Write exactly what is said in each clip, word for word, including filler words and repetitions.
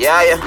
Yeah, yeah.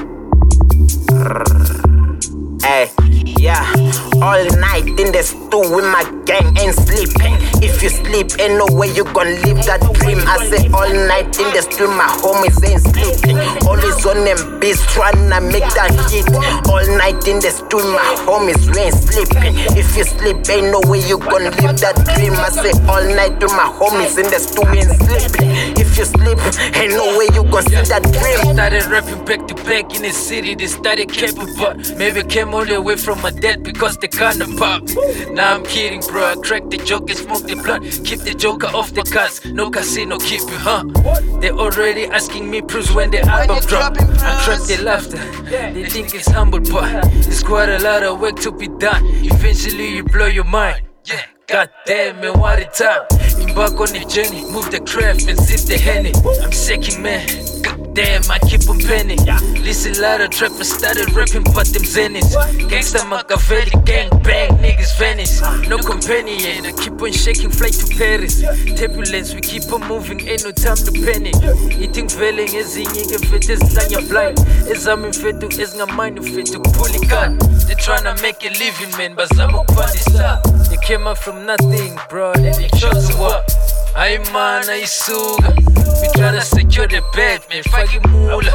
Hey, yeah, all night in the stew with my gang, ain't sleeping. If you sleep, ain't no way you gon' live that dream. I say all night in the stew, my homies ain't sleeping. Always on them beats, tryna make that hit. All night in the stew, my homies, we ain't sleeping. If you sleep, ain't no way you gon' live that dream. I say all night with my homies in the stew, we ain't sleeping. If you sleep, ain't no way you gon' see that dream. Started rapping back to back in the city, they started capping, but maybe came all the way from my dad because they kinda pop. Nah, I'm kidding, bro. I crack the joke and smoke the blunt. Keep the joker off the cards, no casino, keep it, huh? They already asking me proofs when the album drop. I trap the laughter, they think it's humble, but it's quite a lot of work to be done. Eventually you blow your mind. Yeah, god damn man, what a time. Embark on the journey, move the craft and sip the Henny. I'm shaking, man. God damn, I keep on penning. Listen, lot of trappers started rapping, but them zennies. Gangsta Machiavelli, gang bang, niggas vanish. No companion, I keep on shaking, flight to Paris. Turbulence, we keep on moving, ain't no time to panic. Eating failing, is in your fit, is on your blind. Is I'm in fit to, is not mine fit to pull it cut. They tryna make a living, man, but I'm a funny stop. They came up from nothing, bro, then they chose to what? Ay man, ay suga. We tryna secure the bag, man, fucking moolah.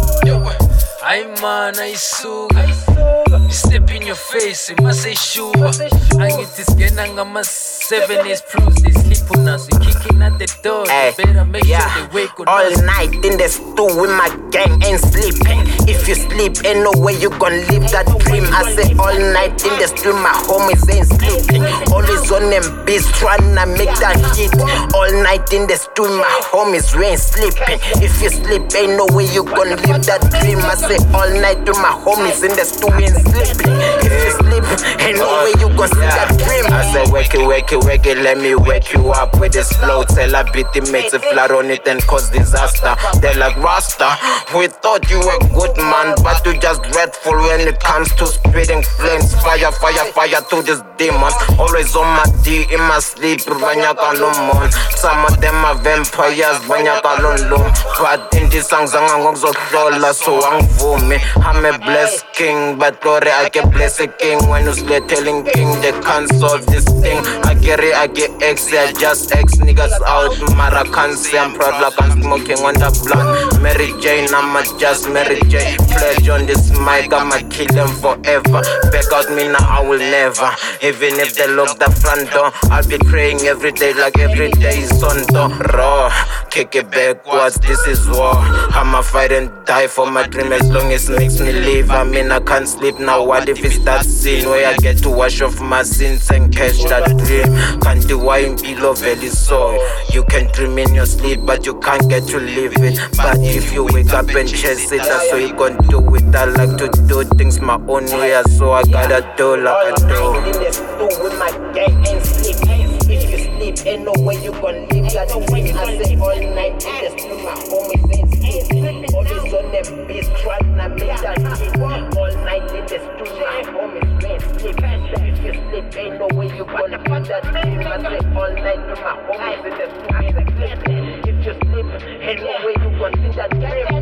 Ay man, ay suga. You step in your face, it must say sure. I get this gang, I'm a seven is proofs. They sleep on us, we kicking at the door. Ay, they better make yeah. sure they wake on all us. night in the stew with my gang, ain't sleeping. If you sleep, ain't no way you gon' live that dream. I say all night in the stew, my homies ain't sleeping. Always on them beats, tryna make that hit. All night in the stew, my homies, we ain't sleeping. If you sleep, ain't no way you gon' live that dream. I say all night with my homies in the stew, we ain't sleeping. If you sleep, ain't no way you gon' see that dream. I say wake it, wake it, wake it, let me wake you up with this flow. Tell a beat the mates to flat on it and cause disaster. They're like Rasta, we thought you were good man, but you just dreadful when it comes to spitting flames. Fire, fire, fire to these demons. Always on my D in my sleep, Vanyaka Lumon. Some of them are vampires, Vanyaka Lulum. But in these songs, I'm going to flow, so I'm for me. I'm a blessed king, but glory, I can bless a king. When you slay telling king, they can't solve this thing. I get it, I get X, I just X niggas out. Maracansi, I'm proud like I'm smoking on the blunt. Mary Jane, I'ma just Mary Jane. Pledge on this mic, I'ma kill them forever. Back out me now, I will never. Even if they lock the front door, I'll be praying every day like every day is on the raw. Kick it backwards, this is war. I'ma fight and die for my dream as long as it makes me live. I mean I can't sleep now, what if it's that scene where I get to wash off my sins and catch that dream? Can't do why in below very so. You can dream in your sleep but you can't get to live it. But if you wake up and chase it, that's what you gon' do it. I like to do things my own way, so I gotta do like I do. All night in the stew with my gang, ain't sleep. If you sleep, ain't no way you gon' live that dream. I say all night in the stew, my homies ain't sleep. Always on them beats, tryna make that hit. All night in the stew, my homies ain't sleep. If you sleep, ain't no way you gon' live that dream. I say all night with my homies in the stew, ain't sleep. If you sleep, ain't no way you gon' see that dream.